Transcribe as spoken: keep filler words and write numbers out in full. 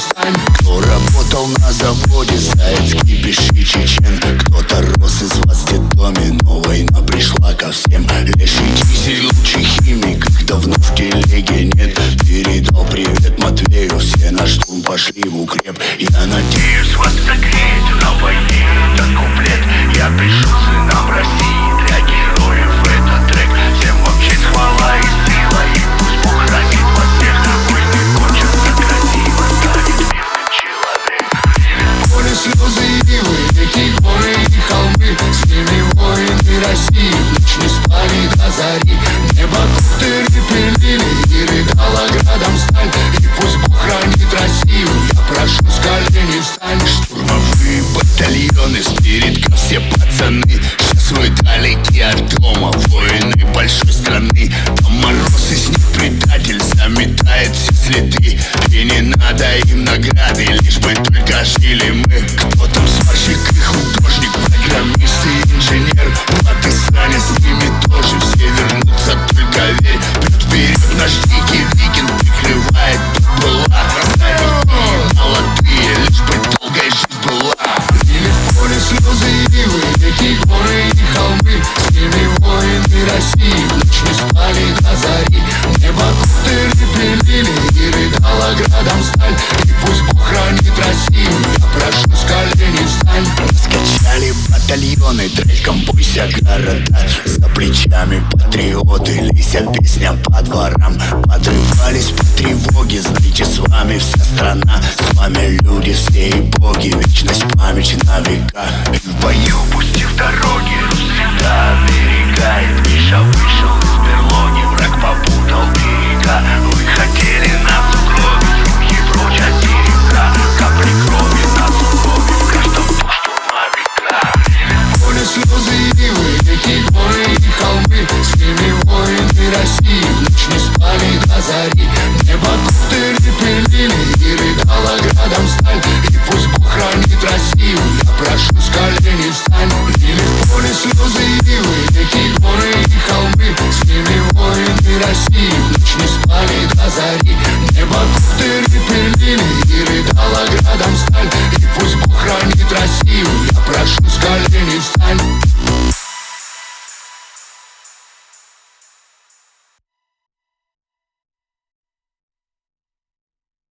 стань. Кто работал на заводе, Заецкий, пиши, чечен. Кто-то рос из вас в детдоме, но война пришла ко всем. Леший Дизель, лучший химик, их давно в телеге нет. Передал привет Матвею, все на штурм пошли в укреп. Я надеюсь, вас согреет на войне этот куплет. Я пишу сынам России, для героев этот трек. Всем вам честь, хвала и сила, и пусть Бог хранит вас всех. Войны кончатся красиво, станет мирным человек. Горе, слезы и ивы, реки, горы и холмы. С ними воины России в ночь не спали до зари. Небо коптеры пилили и рыдала градом сталь. И пусть Бог хранит Россию, я прошу, с колени встань. Штурмовые батальоны, спиритка, все пацаны. Сейчас вы далеки от дома, воины большой страны. Там мороз, из них предатель заметает все следы. И не надо им награды, лишь бы только жили мы. Кто там сварщик и художник, программист и инженер? А ты, Саня, с ними тоже, все вернутся, только верь. Прет вперед наш дикий викинг, прикрывает была. Старики молодые, лишь бы долгая жизнь была. Или в поле слезы и ивы, реки, горы и холмы. С ними воины России в ночь не спали до зари. Небо коптеры пилили и рыдала градом сталь. И пусть Бог хранит Россию, я прошу, с колени встань. Раскачали батальоны треком «Бойся города». За плечами патриоты, лися песня по дворам. Подрывались по тревоге, знаете, с вами вся страна. С вами люди, все и боги, вечность, память на века.